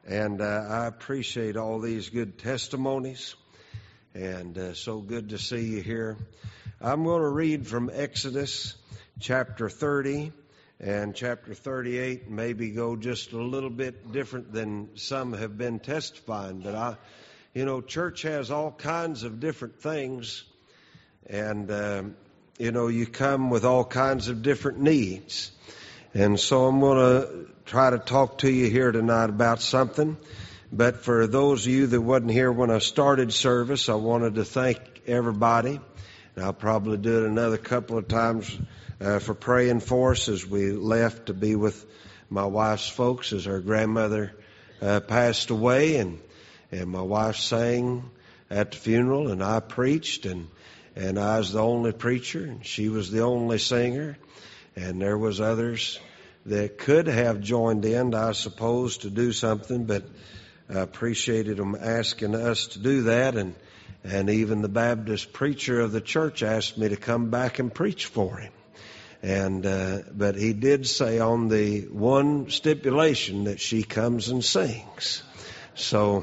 And I appreciate all these good testimonies, and so good to see you here. I'm going to read from Exodus chapter 30 and chapter 38, maybe go just a little bit different than some have been testifying. But church has all kinds of different things, and you come with all kinds of different needs. And so I'm going to try to talk to you here tonight about something. But for those of you that wasn't here when I started service, I wanted to thank everybody. And I'll probably do it another couple of times for praying for us as we left to be with my wife's folks as her grandmother passed away. And my wife sang at the funeral, and I preached, and I was the only preacher, and she was the only singer. And there was others that could have joined in, I suppose, to do something, but I appreciated them asking us to do that. And even the Baptist preacher of the church asked me to come back and preach for him. But he did say on the one stipulation that she comes and sings. So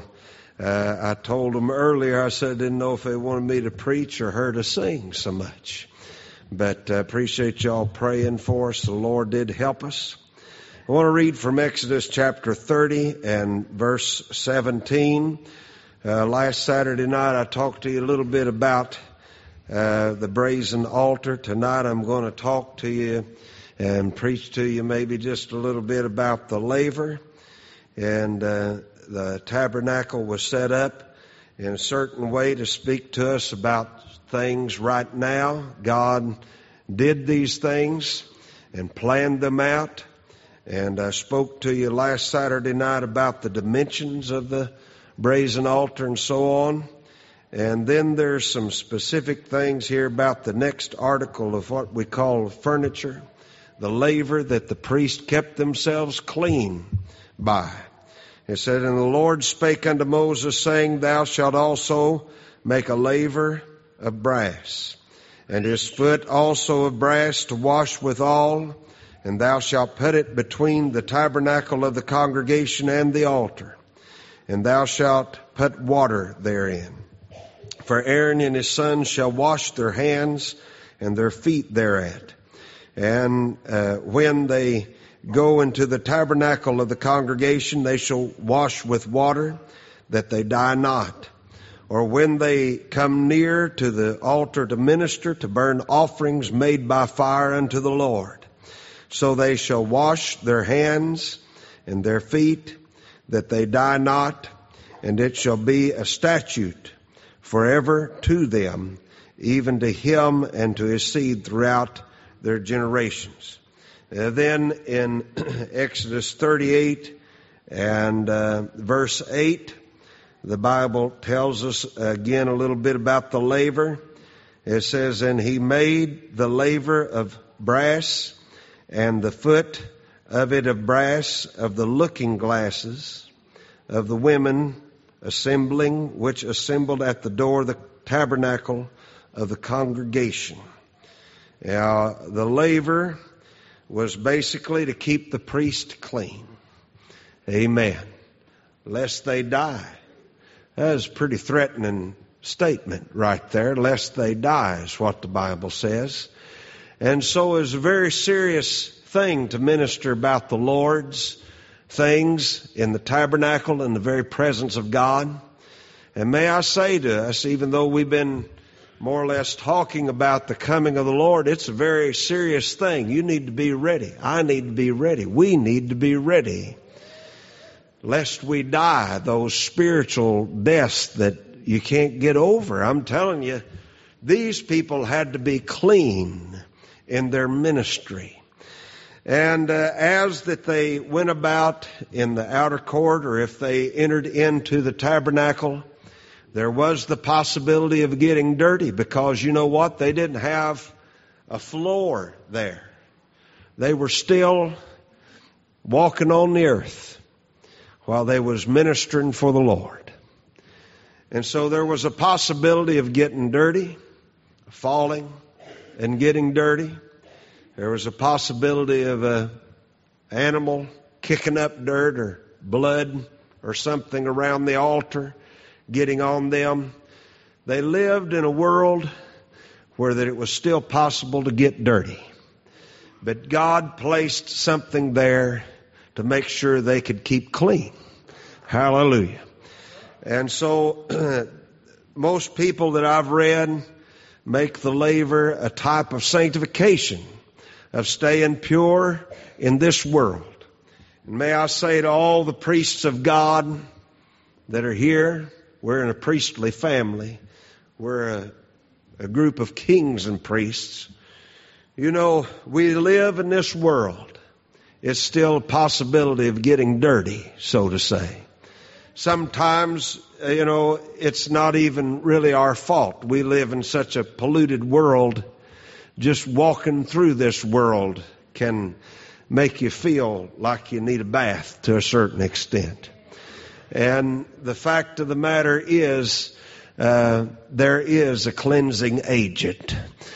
I told them earlier, I said I didn't know if they wanted me to preach or her to sing so much. But I appreciate y'all praying for us. The Lord did help us. I want to read from Exodus chapter 30 and verse 17. Last Saturday night I talked to you a little bit about the brazen altar. Tonight I'm going to talk to you and preach to you maybe just a little bit about the laver. And the tabernacle was set up in a certain way to speak to us about things right now. God did these things and planned them out. And I spoke to you last Saturday night about the dimensions of the brazen altar and so on. And then there's some specific things here about the next article of what we call furniture, the laver that the priest kept themselves clean by. It said, "And the Lord spake unto Moses, saying, Thou shalt also make a laver of brass, and his foot also of brass to wash withal, and thou shalt put it between the tabernacle of the congregation and the altar, and thou shalt put water therein. For Aaron and his sons shall wash their hands and their feet thereat. And when they go into the tabernacle of the congregation, they shall wash with water, that they die not. Or when they come near to the altar to minister, to burn offerings made by fire unto the Lord. So they shall wash their hands and their feet, that they die not, and it shall be a statute forever to them, even to him and to his seed throughout their generations." Then in Exodus 38 and verse 8, the Bible tells us again a little bit about the laver. It says, "And he made the laver of brass, and the foot of it of brass, of the looking glasses of the women assembling, which assembled at the door of the tabernacle of the congregation." Now, the laver was basically to keep the priest clean. Amen. Lest they die. That is a pretty threatening statement right there. Lest they die is what the Bible says. And so it's a very serious thing to minister about the Lord's things in the tabernacle in the very presence of God. And may I say to us, even though we've been more or less talking about the coming of the Lord, it's a very serious thing. You need to be ready. I need to be ready. We need to be ready. Lest we die, those spiritual deaths that you can't get over. I'm telling you, these people had to be clean in their ministry. And as that they went about in the outer court, or if they entered into the tabernacle, there was the possibility of getting dirty, because you know what? They didn't have a floor there. They were still walking on the earth while they was ministering for the Lord. And so there was a possibility of getting dirty, falling and getting dirty. There was a possibility of an animal kicking up dirt or blood or something around the altar, getting on them. They lived in a world where that it was still possible to get dirty. But God placed something there to make sure they could keep clean. Hallelujah. And so most people that I've read make the laver a type of sanctification, of staying pure in this world. And may I say to all the priests of God that are here, we're in a priestly family. We're a group of kings and priests. You know, we live in this world. It's still a possibility of getting dirty, so to say. Sometimes, it's not even really our fault. We live in such a polluted world. Just walking through this world can make you feel like you need a bath to a certain extent. And the fact of the matter is, there is a cleansing agent.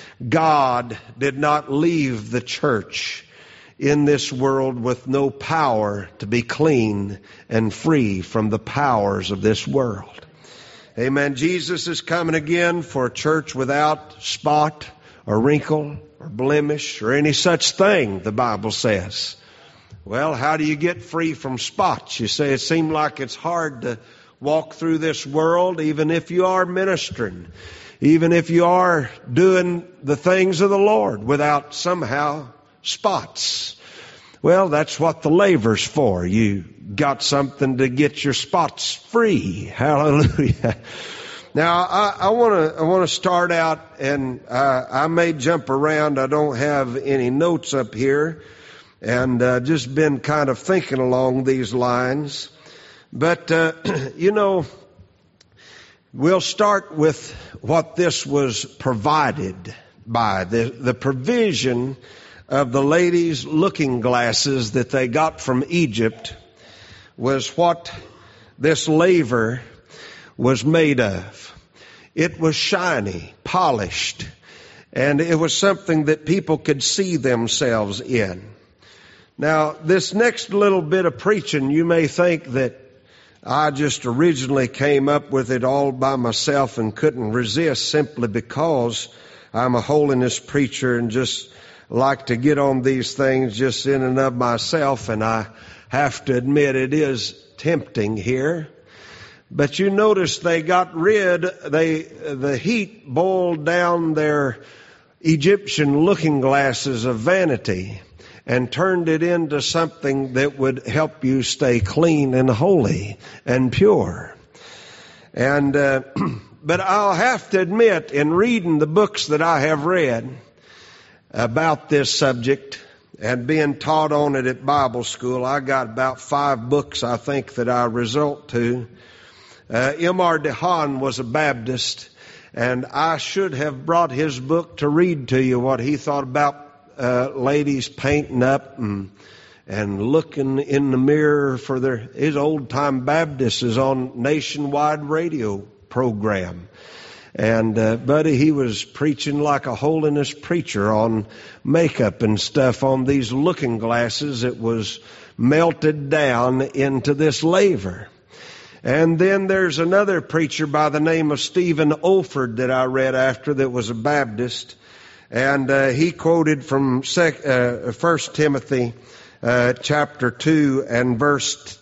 God did not leave the church in this world with no power to be clean and free from the powers of this world. Amen. Jesus is coming again for a church without spot or wrinkle or blemish or any such thing, the Bible says. Well, how do you get free from spots? You say it seems like it's hard to walk through this world, even if you are ministering, even if you are doing the things of the Lord without somehow spots. Well, that's what the laver's for. You got something to get your spots free. Hallelujah. Now, I want to start out, and I may jump around. I don't have any notes up here, and just been kind of thinking along these lines. But, we'll start with what this was provided by. The provision of the ladies' looking glasses that they got from Egypt was what this laver was made of. It was shiny, polished, and it was something that people could see themselves in. Now, this next little bit of preaching, you may think that I just originally came up with it all by myself and couldn't resist simply because I'm a holiness preacher and just like to get on these things just in and of myself, and I have to admit it is tempting here. But you notice they got the heat boiled down their Egyptian looking glasses of vanity and turned it into something that would help you stay clean and holy and pure. And, but I'll have to admit, in reading the books that I have read about this subject and being taught on it at Bible school, I got about 5 books, I think, that I resort to. M.R. DeHaan was a Baptist, and I should have brought his book to read to you what he thought about ladies painting up and looking in the mirror for his old-time Baptist is on nationwide radio program. And, buddy, he was preaching like a holiness preacher on makeup and stuff on these looking glasses. It was melted down into this laver. And then there's another preacher by the name of Stephen Olford that I read after that was a Baptist. And he quoted from 1 Timothy chapter 2 and verse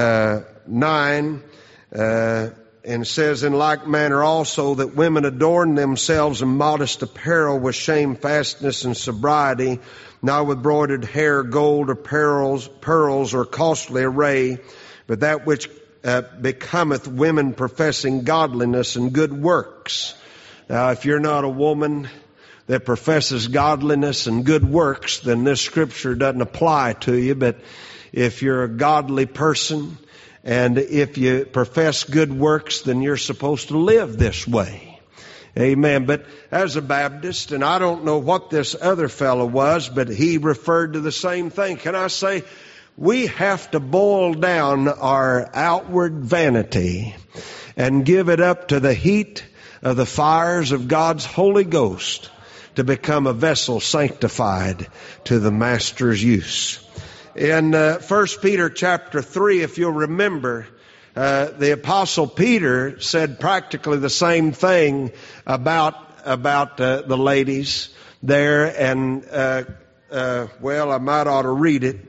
9, and says, in like manner also that women adorn themselves in modest apparel with shamefastness and sobriety, not with broidered hair, gold, or pearls, or costly array, but that which becometh women professing godliness and good works. Now, if you're not a woman that professes godliness and good works, then this scripture doesn't apply to you. But if you're a godly person and if you profess good works, then you're supposed to live this way. Amen. But as a Baptist, and I don't know what this other fellow was, but he referred to the same thing. Can I say, we have to boil down our outward vanity and give it up to the heat of the fires of God's Holy Ghost to become a vessel sanctified to the Master's use. In 1 Peter chapter 3, if you'll remember, the Apostle Peter said practically the same thing about the ladies there, and well, I might ought to read it.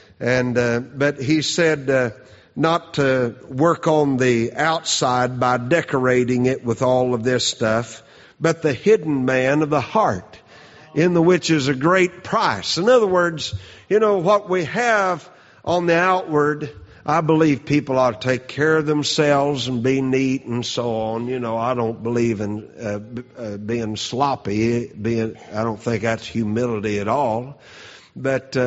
But he said not to work on the outside by decorating it with all of this stuff, but the hidden man of the heart, in the which is a great price. In other words, you know, what we have on the outward, I believe people ought to take care of themselves and be neat and so on. You know, I don't believe in being sloppy. I don't think that's humility at all. But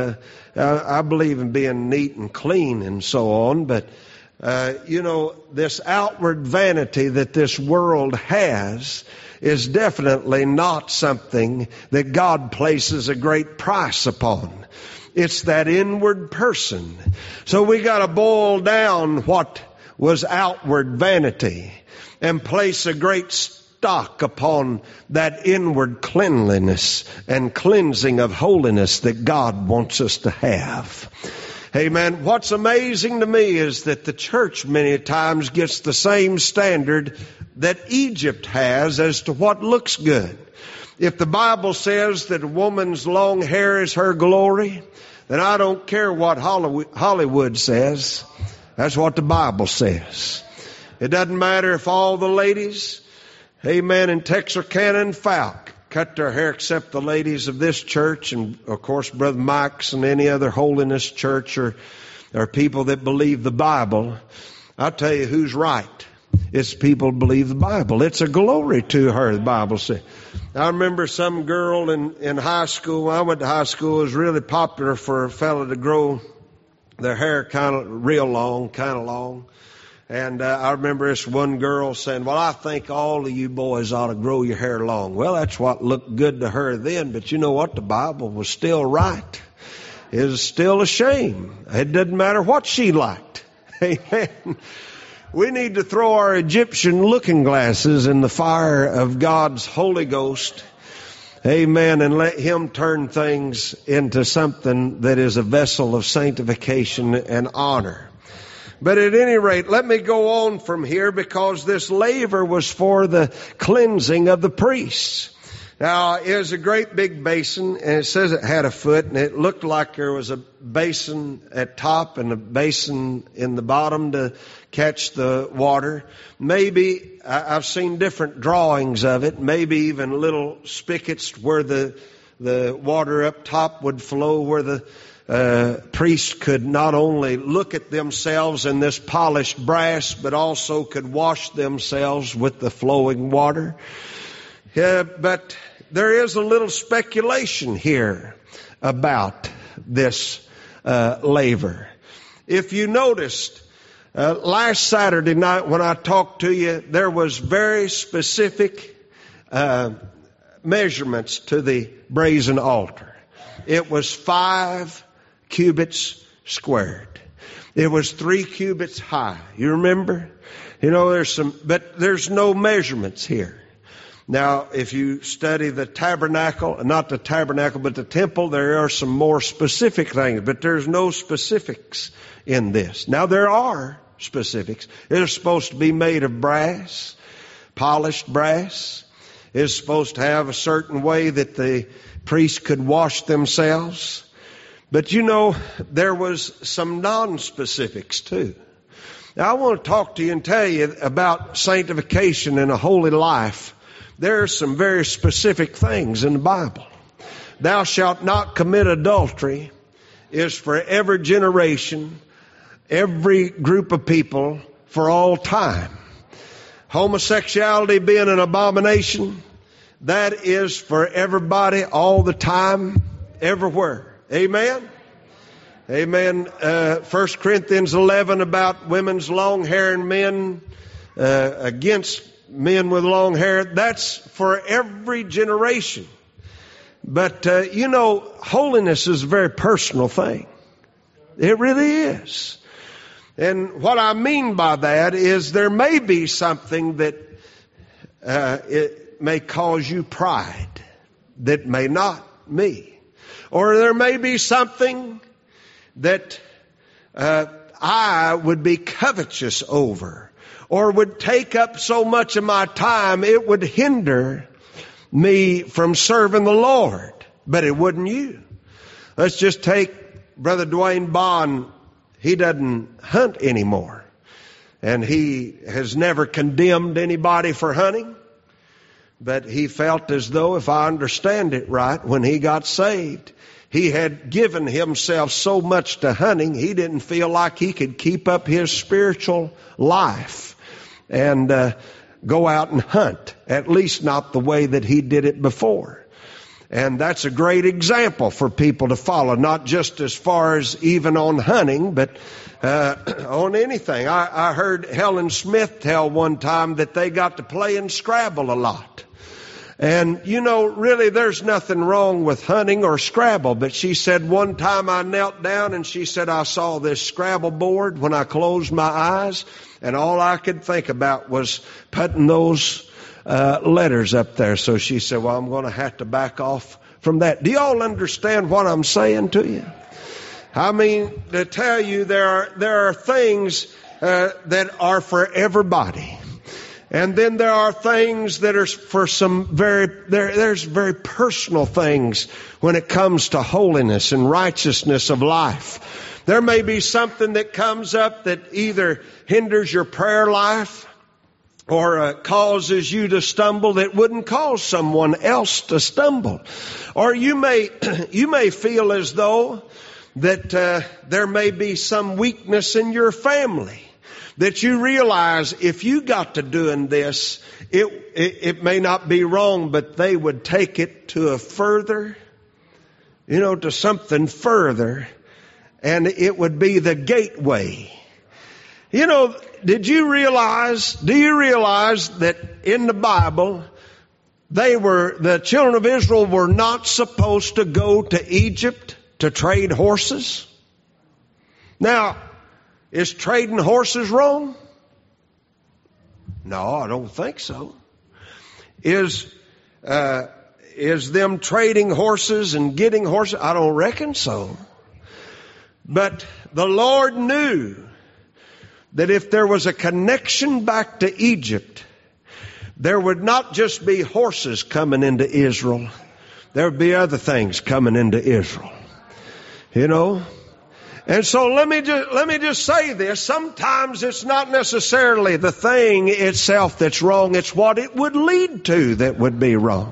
I believe in being neat and clean and so on. But you know, this outward vanity that this world has is definitely not something that God places a great price upon. It's that inward person. So we got to boil down what was outward vanity and place a great stock upon that inward cleanliness and cleansing of holiness that God wants us to have. Amen. What's amazing to me is that the church many times gets the same standard that Egypt has as to what looks good. If the Bible says that a woman's long hair is her glory, then I don't care what Hollywood says. That's what the Bible says. It doesn't matter if all the ladies, amen, in Texarkana and Falk cut their hair except the ladies of this church and, of course, Brother Mike's and any other holiness church or people that believe the Bible. I'll tell you who's right. It's people who believe the Bible. It's a glory to her, the Bible says. I remember some girl in high school, when I went to high school, it was really popular for a fellow to grow their hair kind of real long, kind of long. And I remember this one girl saying, well, I think all of you boys ought to grow your hair long. Well, that's what looked good to her then, but you know what? The Bible was still right. It was still a shame. It didn't matter what she liked. Amen. We need to throw our Egyptian looking glasses in the fire of God's Holy Ghost. Amen. And let Him turn things into something that is a vessel of sanctification and honor. But at any rate, let me go on from here, because this laver was for the cleansing of the priests. Now, it was a great big basin, and it says it had a foot, and it looked like there was a basin at top and a basin in the bottom to catch the water. Maybe, I've seen different drawings of it, maybe even little spigots where the water up top would flow, where the priests could not only look at themselves in this polished brass, but also could wash themselves with the flowing water. But there is a little speculation here about this laver. If you noticed, last Saturday night when I talked to you, there was very specific measurements to the brazen altar. It was 5 cubits squared. It was 3 cubits high. You remember? You know, but there's no measurements here. Now, if you study the tabernacle, not the tabernacle, but the temple, there are some more specific things, but there's no specifics in this. Now, there are specifics. It is supposed to be made of brass, polished brass. It is supposed to have a certain way that the priests could wash themselves. But you know, there was some non-specifics too. Now, I want to talk to you and tell you about sanctification in a holy life. There are some very specific things in the Bible. Thou shalt not commit adultery is for every generation, every group of people, for all time. Homosexuality being an abomination, that is for everybody, all the time, everywhere. Amen? Amen. 1 Corinthians 11 about women's long hair and men against men with long hair. That's for every generation. But, you know, holiness is a very personal thing. It really is. And what I mean by that is there may be something that it may cause you pride that may not me. Or there may be something that I would be covetous over, or would take up so much of my time it would hinder me from serving the Lord. But it wouldn't you. Let's just take Brother Dwayne Bond. He doesn't hunt anymore. And he has never condemned anybody for hunting. But he felt as though, if I understand it right, when he got saved, he had given himself so much to hunting, he didn't feel like he could keep up his spiritual life and go out and hunt, at least not the way that he did it before. And that's a great example for people to follow, not just as far as even on hunting, but on anything. I heard Helen Smith tell one time that they got to play in Scrabble a lot. And, you know, really there's nothing wrong with hunting or Scrabble. But she said one time I knelt down and she said I saw this Scrabble board when I closed my eyes. And all I could think about was putting those letters up there. So she said, well, I'm going to have to back off from that. Do you all understand what I'm saying to you? I mean, to tell you there are things that are for everybody. And then there are things that are for there's very personal things when it comes to holiness and righteousness of life. There may be something that comes up that either hinders your prayer life or causes you to stumble that wouldn't cause someone else to stumble. Or you may feel as though that there may be some weakness in your family, that you realize if you got to doing this, it may not be wrong, but they would take it to a further, to something further, and it would be the gateway. Do you realize that in the Bible, the children of Israel were not supposed to go to Egypt to trade horses? Now, is trading horses wrong? No, I don't think so. Is them trading horses and getting horses? I don't reckon so. But the Lord knew that if there was a connection back to Egypt, there would not just be horses coming into Israel. There would be other things coming into Israel. And so let me just say this. Sometimes it's not necessarily the thing itself that's wrong. It's what it would lead to that would be wrong.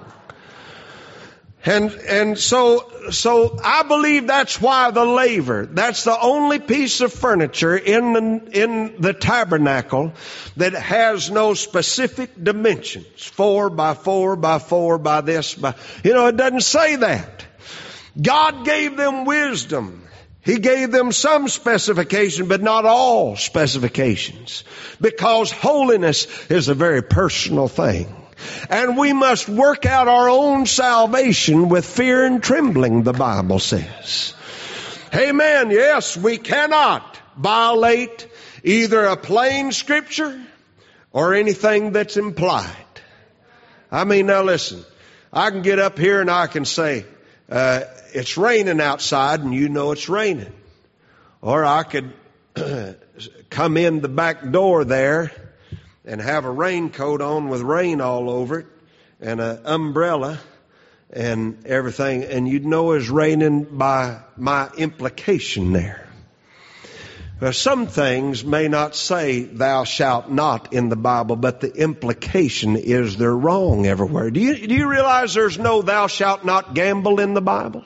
And so I believe that's why the laver, that's the only piece of furniture in the tabernacle that has no specific dimensions. 4 by 4 by 4 by this. It doesn't say that. God gave them wisdom. He gave them some specification, but not all specifications. Because holiness is a very personal thing. And we must work out our own salvation with fear and trembling, the Bible says. Amen. Yes, we cannot violate either a plain scripture or anything that's implied. Now listen, I can get up here and I can say, it's raining outside and it's raining. Or I could come in the back door there and have a raincoat on with rain all over it and an umbrella and everything, and you'd know it's raining by my implication there. Some things may not say thou shalt not in the Bible, but the implication is they're wrong everywhere. Do you realize there's no thou shalt not gamble in the Bible?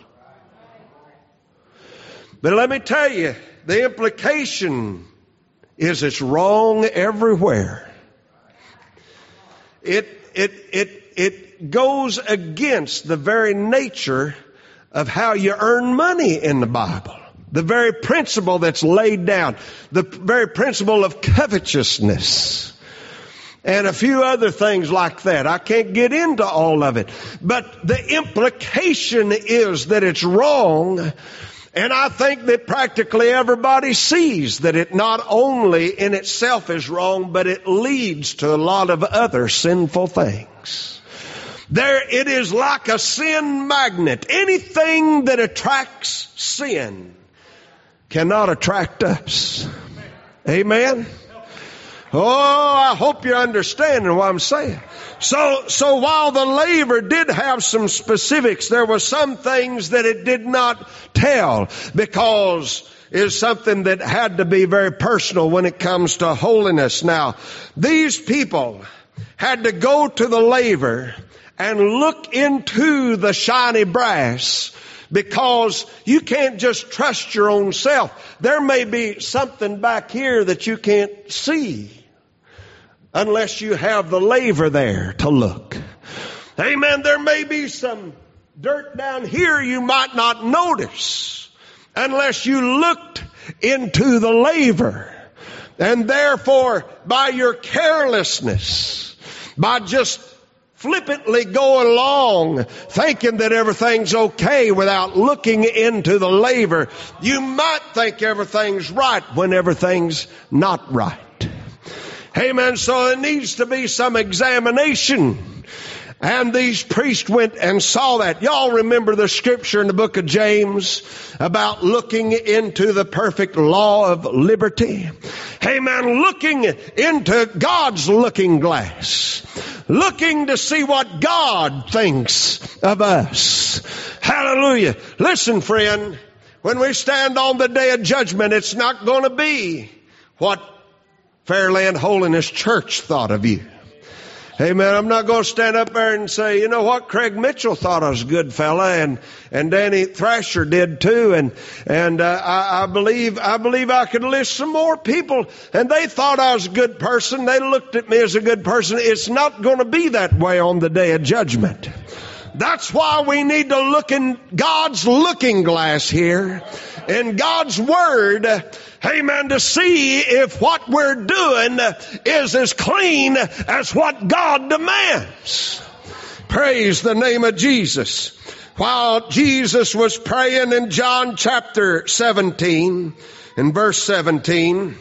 But let me tell you, the implication is it's wrong everywhere. It goes against the very nature of how you earn money in the Bible. The very principle that's laid down. The very principle of covetousness. And a few other things like that. I can't get into all of it. But the implication is that it's wrong. And I think that practically everybody sees that it not only in itself is wrong, but it leads to a lot of other sinful things. It is like a sin magnet. Anything that attracts sin cannot attract us. Amen? Oh, I hope you're understanding what I'm saying. So while the laver did have some specifics, there were some things that it did not tell, because it's something that had to be very personal when it comes to holiness. Now, these people had to go to the laver and look into the shiny brass, because you can't just trust your own self. There may be something back here that you can't see unless you have the laver there to look. Amen. There may be some dirt down here you might not notice unless you looked into the laver. And therefore, by your carelessness, by just flippantly going along thinking that everything's okay without looking into the laver, you might think everything's right when everything's not right. Amen. So there needs to be some examination. And these priests went and saw that. Y'all remember the scripture in the book of James about looking into the perfect law of liberty? Amen. Looking into God's looking glass. Looking to see what God thinks of us. Hallelujah. Listen, friend, when we stand on the day of judgment, it's not going to be what Fairland Holiness Church thought of you. Amen. I'm not going to stand up there and say, you know what, Craig Mitchell thought I was a good fella, and Danny Thrasher did too, and I believe I could list some more people, and they thought I was a good person. They looked at me as a good person. It's not going to be that way on the day of judgment. That's why we need to look in God's looking glass here, in God's Word, amen, to see if what we're doing is as clean as what God demands. Praise the name of Jesus. While Jesus was praying in John chapter 17, in verse 17,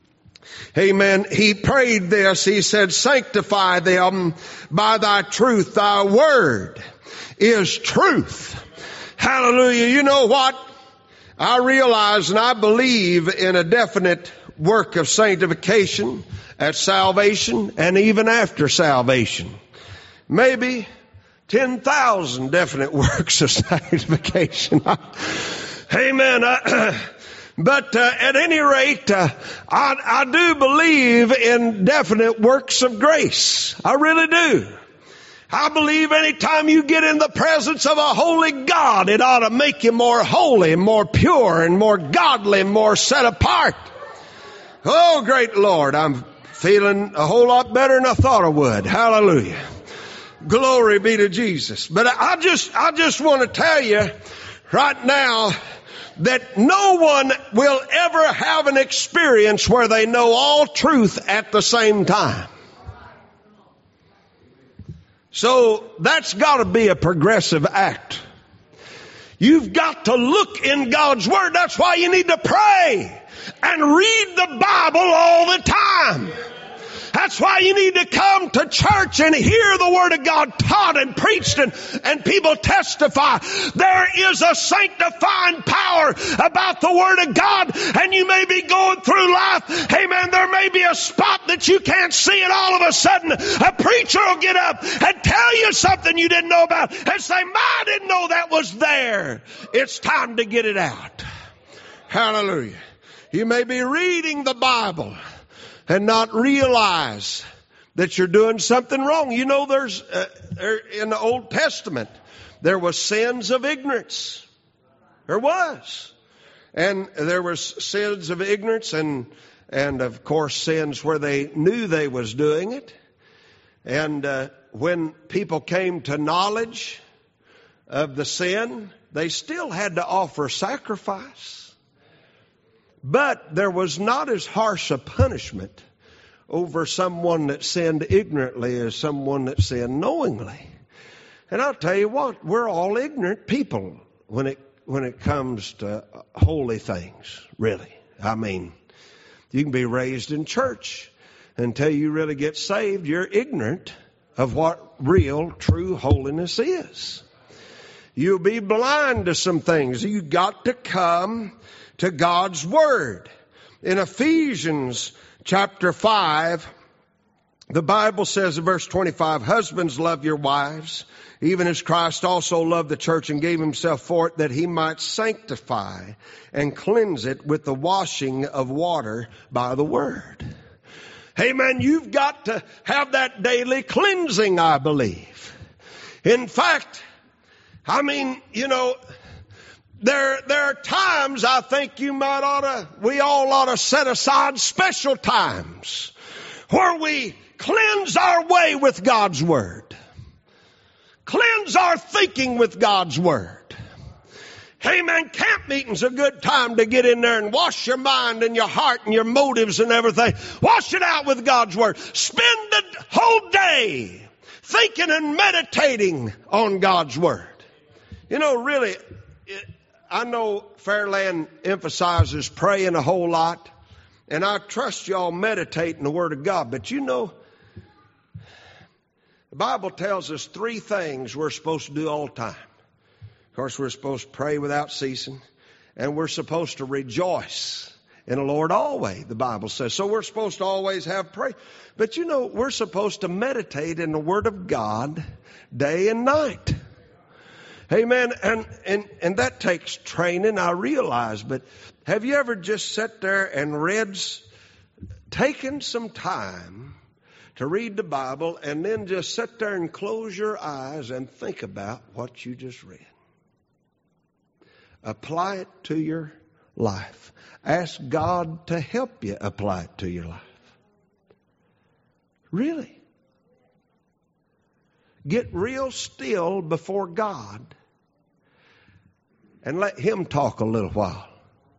amen, he prayed this. He said, sanctify them by thy truth. Thy word is truth. Hallelujah. You know what? I realize and I believe in a definite work of sanctification at salvation and even after salvation. Maybe 10,000 definite works of sanctification. Amen. But at any rate, I do believe in definite works of grace. I really do. I believe anytime you get in the presence of a holy God, it ought to make you more holy, more pure, and more godly, more set apart. Oh, great Lord, I'm feeling a whole lot better than I thought I would. Hallelujah. Glory be to Jesus. But I just want to tell you right now that no one will ever have an experience where they know all truth at the same time. So that's got to be a progressive act. You've got to look in God's Word. That's why you need to pray and read the Bible all the time. That's why you need to come to church and hear the Word of God taught and preached and people testify. There is a sanctifying power about the Word of God, and you may be going through life. Amen. There may be a spot that you can't see, and all of a sudden a preacher will get up and tell you something you didn't know about and say, I didn't know that was there. It's time to get it out. Hallelujah. You may be reading the Bible and not realize that you're doing something wrong. You know, there's in the Old Testament, there was sins of ignorance. There was. And there was sins of ignorance and of course sins where they knew they was doing it. And when people came to knowledge of the sin, they still had to offer sacrifice. But there was not as harsh a punishment over someone that sinned ignorantly as someone that sinned knowingly. And I'll tell you what, we're all ignorant people when it comes to holy things, really. I mean, you can be raised in church until you really get saved. You're ignorant of what real, true holiness is. You'll be blind to some things. You got to come to God's Word. In Ephesians chapter 5, the Bible says in verse 25, husbands, love your wives, even as Christ also loved the church and gave himself for it, that he might sanctify and cleanse it with the washing of water by the Word. Amen. You've got to have that daily cleansing, I believe. In fact, there are times I think we all ought to set aside special times where we cleanse our way with God's Word. Cleanse our thinking with God's Word. Amen. Camp meeting's a good time to get in there and wash your mind and your heart and your motives and everything. Wash it out with God's Word. Spend the whole day thinking and meditating on God's Word. Really, I know Fairland emphasizes praying a whole lot, and I trust y'all meditate in the Word of God. But the Bible tells us 3 things we're supposed to do all the time. Of course, we're supposed to pray without ceasing, and we're supposed to rejoice in the Lord always, the Bible says. So we're supposed to always have prayer. But we're supposed to meditate in the Word of God day and night. Amen. And that takes training, I realize. But have you ever just sat there and taken some time to read the Bible and then just sit there and close your eyes and think about what you just read? Apply it to your life. Ask God to help you apply it to your life. Really. Get real still before God and let Him talk a little while.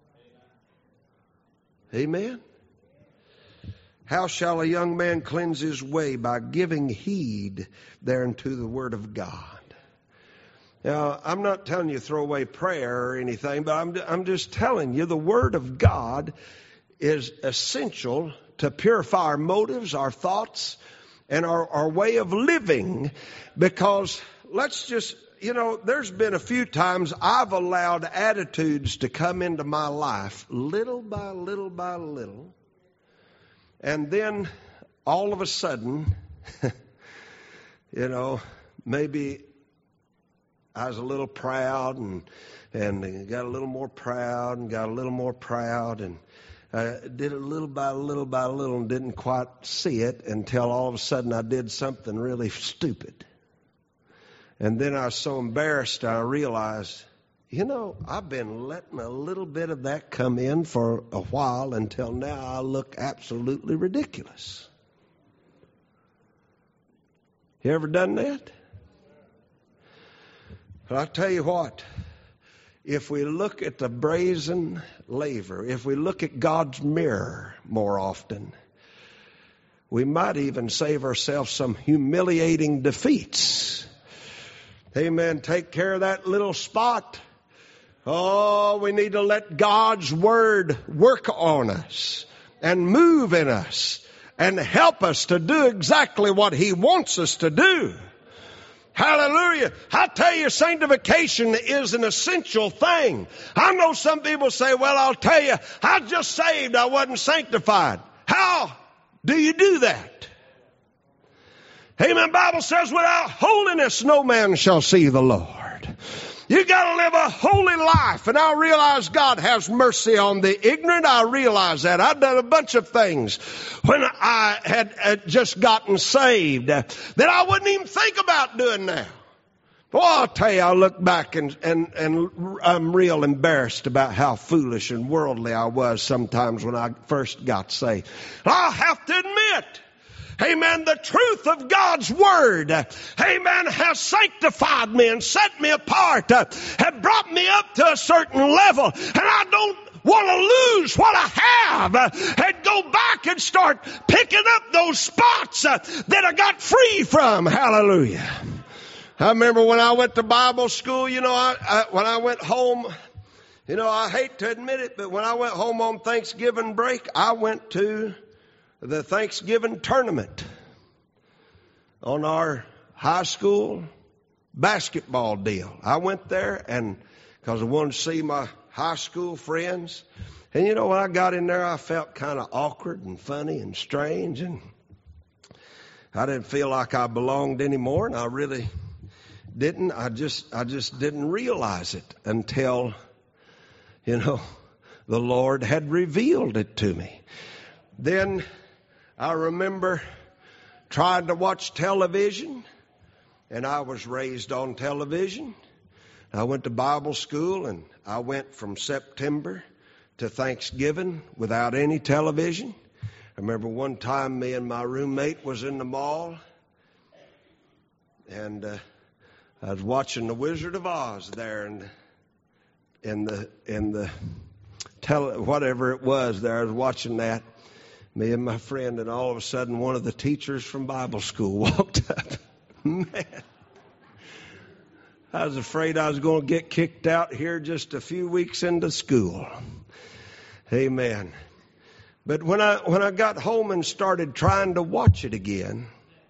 Amen. How shall a young man cleanse his way? By giving heed thereunto the Word of God. Now, I'm not telling you to throw away prayer or anything, but I'm just telling you the Word of God is essential to purify our motives, our thoughts, and our way of living. Because there's been a few times I've allowed attitudes to come into my life little by little by little. And then all of a sudden, maybe I was a little proud and got a little more proud and got a little more proud and did it little by little by little and didn't quite see it until all of a sudden I did something really stupid. And then I was so embarrassed I realized, I've been letting a little bit of that come in for a while until now I look absolutely ridiculous. You ever done that? But I'll tell you what, if we look at the brazen laver, if we look at God's mirror more often, we might even save ourselves some humiliating defeats. Amen. Take care of that little spot. Oh, we need to let God's Word work on us and move in us and help us to do exactly what He wants us to do. Hallelujah. I tell you, sanctification is an essential thing. I know some people say, well, I'll tell you, I just saved, I wasn't sanctified. How do you do that? Amen. Bible says, without holiness, no man shall see the Lord. You got to live a holy life. And I realize God has mercy on the ignorant. I realize that. I've done a bunch of things when I had just gotten saved that I wouldn't even think about doing now. Well, I'll tell you, I look back and I'm real embarrassed about how foolish and worldly I was sometimes when I first got saved. I'll have to admit, amen, the truth of God's Word, amen, has sanctified me and set me apart, have brought me up to a certain level, and I don't want to lose what I have and go back and start picking up those spots that I got free from. Hallelujah. I remember when I went to Bible school, when I went home, I hate to admit it, but when I went home on Thanksgiving break, I went to the Thanksgiving tournament on our high school basketball deal. I went there and because I wanted to see my high school friends. And you know, when I got in there, I felt kind of awkward and funny and strange, and I didn't feel like I belonged anymore, and I really didn't. I just didn't realize it until, the Lord had revealed it to me. Then I remember trying to watch television, and I was raised on television. I went to Bible school, and I went from September to Thanksgiving without any television. I remember one time me and my roommate was in the mall, and I was watching The Wizard of Oz there, and whatever it was there, I was watching that, me and my friend, and all of a sudden one of the teachers from Bible school walked up. Man, I was afraid I was going to get kicked out here just a few weeks into school. Amen. But when I got home and started trying to watch it again,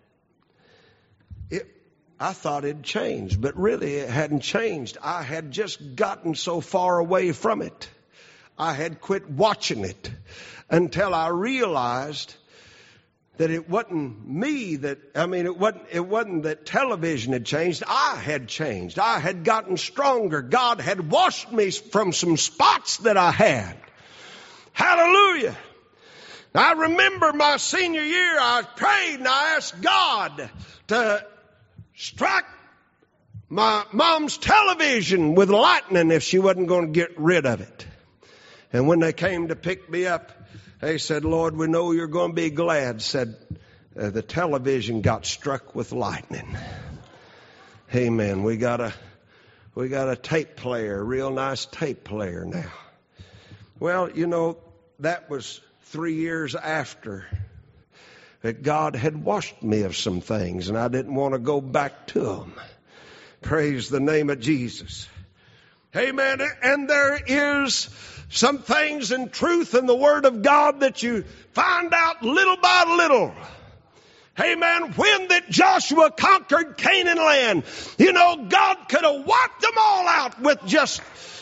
I thought it'd changed, but really it hadn't changed. I had just gotten so far away from it. I had quit watching it until I realized that it wasn't me it wasn't that television had changed. I had changed. I had gotten stronger. God had washed me from some spots that I had. Hallelujah. I remember my senior year, I prayed and I asked God to strike my mom's television with lightning if she wasn't going to get rid of it. And when they came to pick me up, they said, "Lord, we know you're going to be glad." Said, the television got struck with lightning. Amen. We got a tape player, a real nice tape player now. Well, that was 3 years after that God had washed me of some things, and I didn't want to go back to them. Praise the name of Jesus. Amen. And there is some things in truth in the Word of God that you find out little by little. Amen. When that Joshua conquered Canaan land, God could have wiped them all out with just,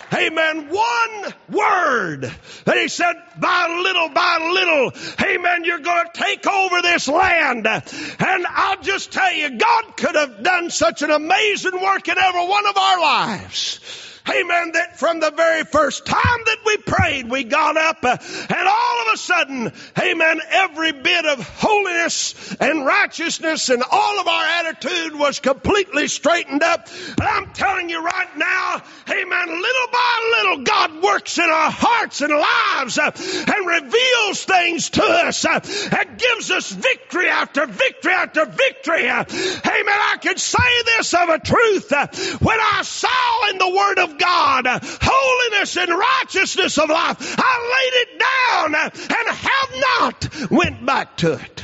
one word. And he said, by little, you're going to take over this land. And I'll just tell you, God could have done such an amazing work in every one of our lives. Amen, that from the very first time that we prayed, we got up and all of a sudden, every bit of holiness and righteousness and all of our attitude was completely straightened up. And I'm telling you right now, little by little, God works in our hearts and lives and reveals things to us and gives us victory after victory after victory. I can say this of a truth. When I saw in the Word of God, holiness and righteousness of life, I laid it down and have not went back to it.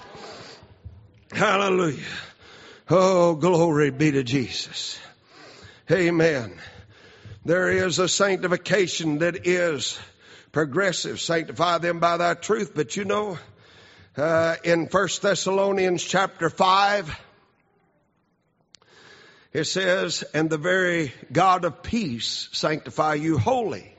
Hallelujah. Oh, glory be to Jesus. Amen. There is a sanctification that is progressive. Sanctify them by thy truth. But in 1 Thessalonians chapter 5, it says, "And the very God of peace sanctify you wholly."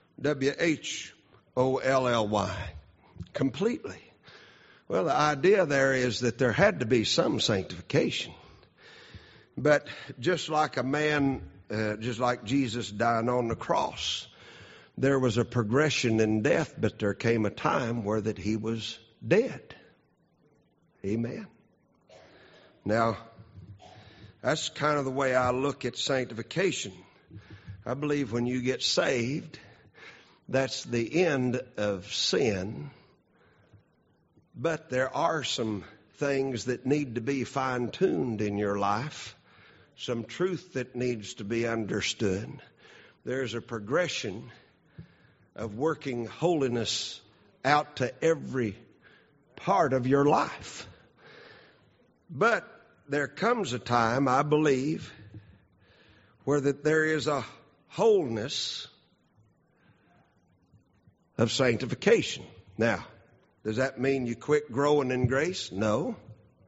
WHOLLY. Completely. Well, the idea there is that there had to be some sanctification. But just like just like Jesus dying on the cross, there was a progression in death, but there came a time where that he was dead. Amen. Now, that's kind of the way I look at sanctification. I believe when you get saved, that's the end of sin. But there are some things that need to be fine-tuned in your life, some truth that needs to be understood. There's a progression of working holiness out to every part of your life. But there comes a time, I believe, where that there is a wholeness of sanctification. Now, does that mean you quit growing in grace? No.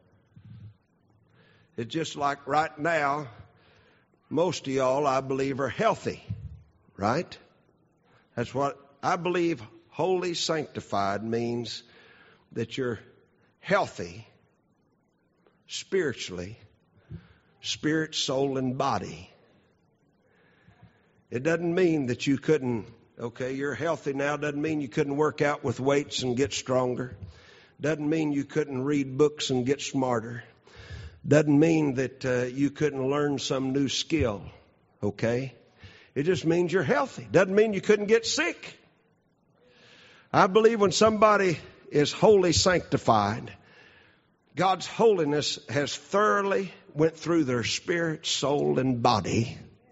It's just like right now, most of y'all, I believe, are healthy, right? That's what I believe holy sanctified means, that you're healthy spiritually, spirit, soul, and body. It doesn't mean that you couldn't, you're healthy now, doesn't mean you couldn't work out with weights and get stronger. Doesn't mean you couldn't read books and get smarter. Doesn't mean that you couldn't learn some new skill, okay? It just means you're healthy. Doesn't mean you couldn't get sick. I believe when somebody is wholly sanctified, God's holiness has thoroughly went through their spirit, soul, and body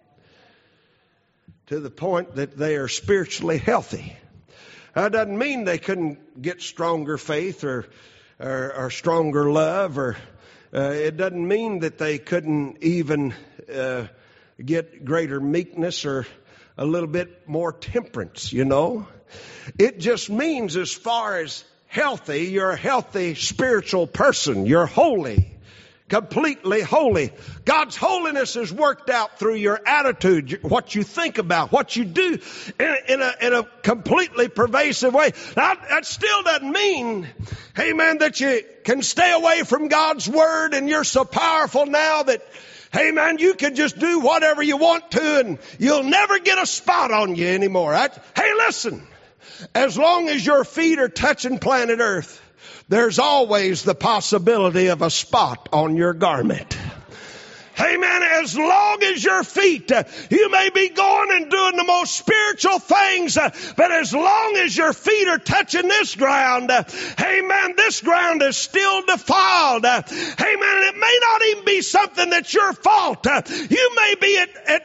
to the point that they are spiritually healthy. That doesn't mean they couldn't get stronger faith or stronger love, or it doesn't mean that they couldn't even get greater meekness or a little bit more temperance, you know. It just means as far as healthy, you're a healthy spiritual person. You're holy, completely holy. God's holiness is worked out through your attitude, what you think about, what you do in a completely pervasive way. Now, that still doesn't mean, amen, that you can stay away from God's word and you're so powerful now that, hey man, you can just do whatever you want to and you'll never get a spot on you anymore. Hey, listen, as long as your feet are touching planet Earth, there's always the possibility of a spot on your garment. Amen. As long as your feet, you may be going and doing the most spiritual things, but as long as your feet are touching this ground, amen, this ground is still defiled. Amen. It may not even be something that's your fault. You may be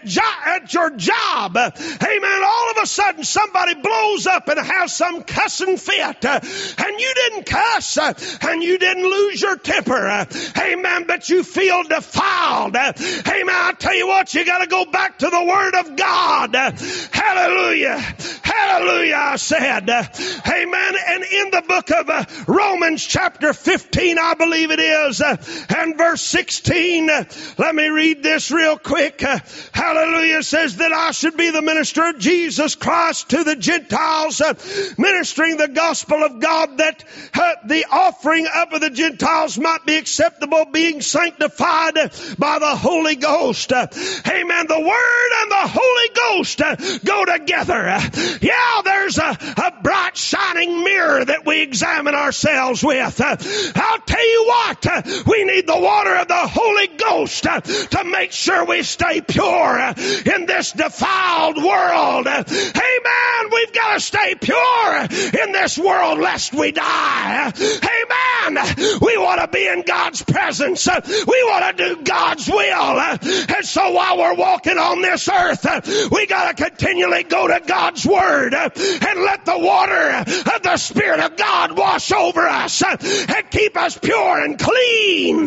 at your job. Amen. All of a sudden somebody blows up and has some cussing fit, and you didn't cuss, and you didn't lose your temper. Amen. But you feel defiled. Amen. I tell you what, you got to go back to the Word of God. Hallelujah. Hallelujah, I said. Amen. And in the book of Romans chapter 15, I believe it is, and verse 16, let me read this real quick. Hallelujah. It says that I should be the minister of Jesus Christ to the Gentiles, ministering the gospel of God, that the offering up of the Gentiles might be acceptable, being sanctified by the Holy Ghost. Amen. The Word and the Holy Ghost go together. Yeah, there's a bright shining mirror that we examine ourselves with. I'll tell you what, we need the water of the Holy Ghost to make sure we stay pure in this defiled world. Amen. We've got to stay pure in this world lest we die. Amen. We want to be in God's presence. We want to do God's will. And so while we're walking on this earth, we got to continually go to God's Word and let the water of the Spirit of God wash over us and keep us pure and clean.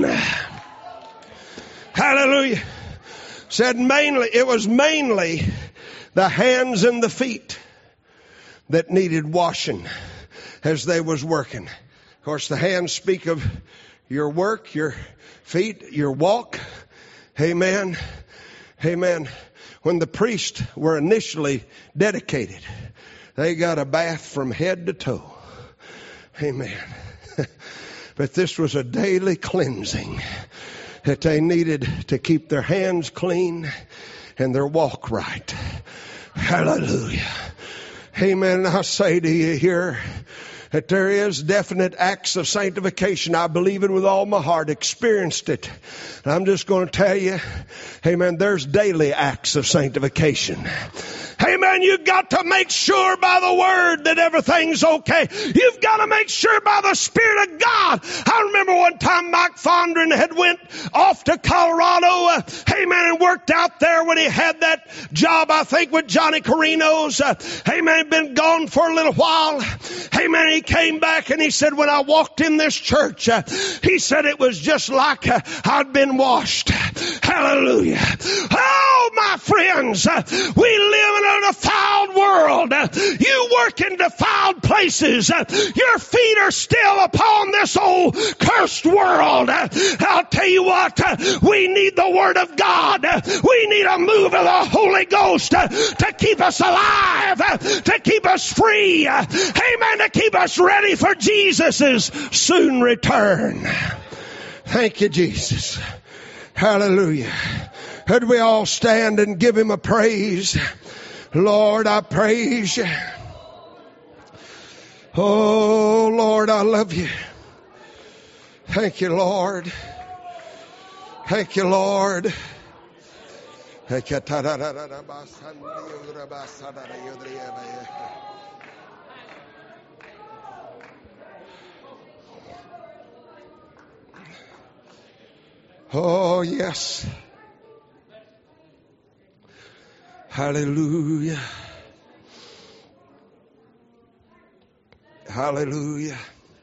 Hallelujah. It was mainly the hands and the feet that needed washing as they was working. Of course, the hands speak of your work, your feet, your walk. Amen. Amen. When the priests were initially dedicated, they got a bath from head to toe. Amen. But this was a daily cleansing that they needed to keep their hands clean and their walk right. Hallelujah. Amen. I say to you here that there is definite acts of sanctification. I believe it with all my heart, experienced it. And I'm just going to tell you, amen, there's daily acts of sanctification. Amen. You've got to make sure by the Word that everything's okay. You've got to make sure by the Spirit of God. I remember one time Mike Fondren had went off to Colorado, amen, and worked out there when he had that job, I think, with Johnny Carino's. Amen. He'd been gone for a little while. Amen. He came back and he said, when I walked in this church, he said it was just like I'd been washed. Hallelujah. Oh, my friends, we live in a defiled world. You work in defiled places. Your feet are still upon this old cursed world. I'll tell you what, we need the Word of God We need a move of the Holy Ghost to keep us alive, to keep us free. Amen. To keep us ready for Jesus' soon return. Thank you, Jesus. Hallelujah. Could we all stand and give Him a praise? Lord, I praise You. Oh, Lord, I love You. Thank You, Lord. Thank You, Lord. Thank You. Oh, yes. Hallelujah. Hallelujah.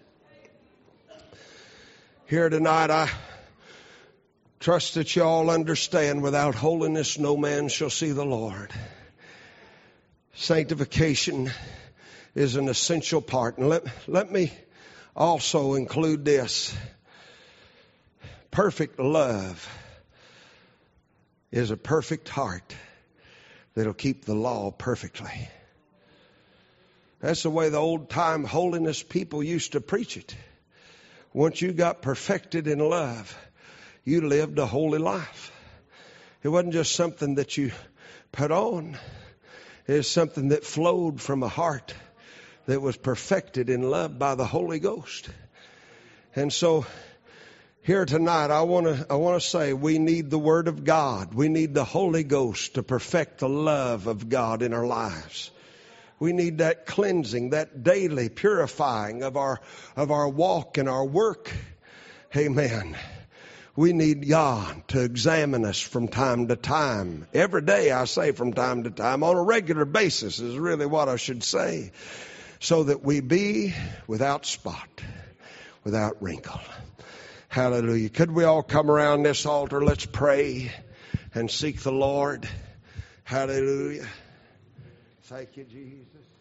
Here tonight, I trust that you all understand without holiness no man shall see the Lord. Sanctification is an essential part. And let me also include this. Perfect love is a perfect heart that'll keep the law perfectly. That's the way the old time holiness people used to preach it. Once you got perfected in love, you lived a holy life. It wasn't just something that you put on. It was something that flowed from a heart that was perfected in love by the Holy Ghost. And so here tonight, I want to say we need the Word of God. We need the Holy Ghost to perfect the love of God in our lives. We need that cleansing, that daily purifying of our walk and our work. Amen. We need God to examine us from time to time. Every day, I say from time to time, on a regular basis is really what I should say, so that we be without spot, without wrinkle. Hallelujah. Could we all come around this altar? Let's pray and seek the Lord. Hallelujah. Thank you, Jesus.